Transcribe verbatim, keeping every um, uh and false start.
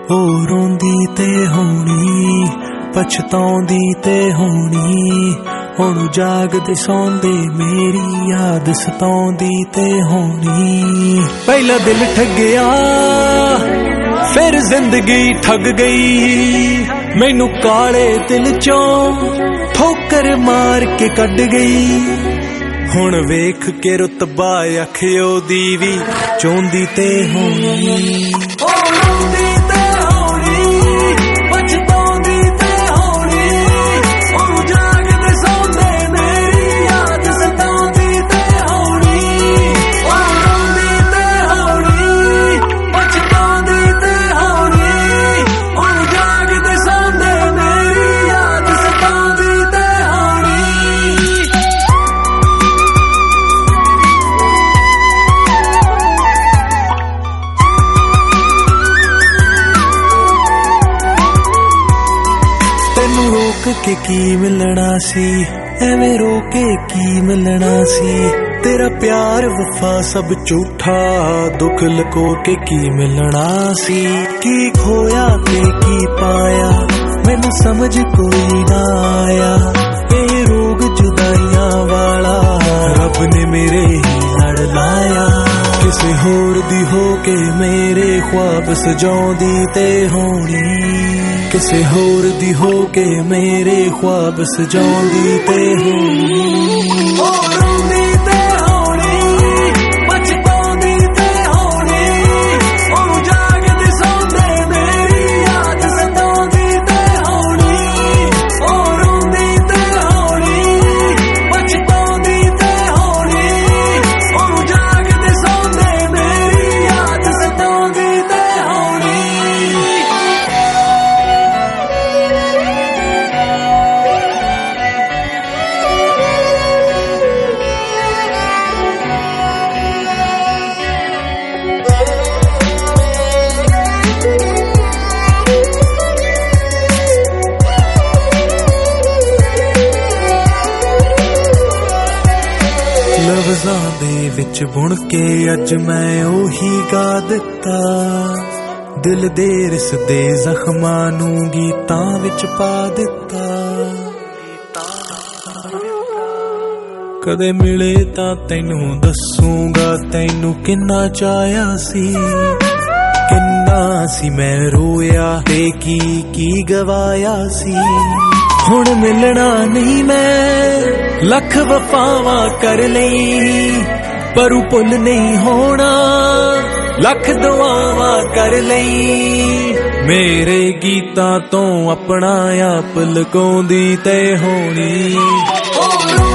ओ रोंदी ते होनी पछताउंदी ते होनी हुण जागदे सौंदे मेरी याद सताउंदी ते होनी। पहला दिल ठग्गिया फिर जिंदगी ठग गई मैनू काले दिल चों ठोकर मार के कढ गई। हुण वेख के रुतबा अख ओदी वी चोंदी ते होनी। के की मिलना सी एवें रोके की मिलना सी तेरा प्यार वफा सब झूठा दुख लको के की मिलना सी। की खोया ते की पाया मैनू समझ कोई ना आया ये रोग जुदाइयां वाला रब ने मेरे ही लड़ लाया। किसे होर दी हो के मेरे ख्वाब सजाउंदी ते होनी किसे होर दी हो के मेरे ख्वाब सजाउंदी ते होनी। लफ्ज़ां दे विच बुण के अज मैं ओही गा दिता दिल दे रिसदे जख्मां नू गीतां विच पा दिता। कदे मिले तां तैनू दसूंगा तैनू किन्ना चाया सी किन्ना सी मैं रोया ते की की गवाया सी। हुण मिलना नहीं मैं लख वफावां कर लई पर भुल नहीं होना लख दुआवां कर लई। मेरे गीतां तो अपना आप लुकाउंदी ते होनी।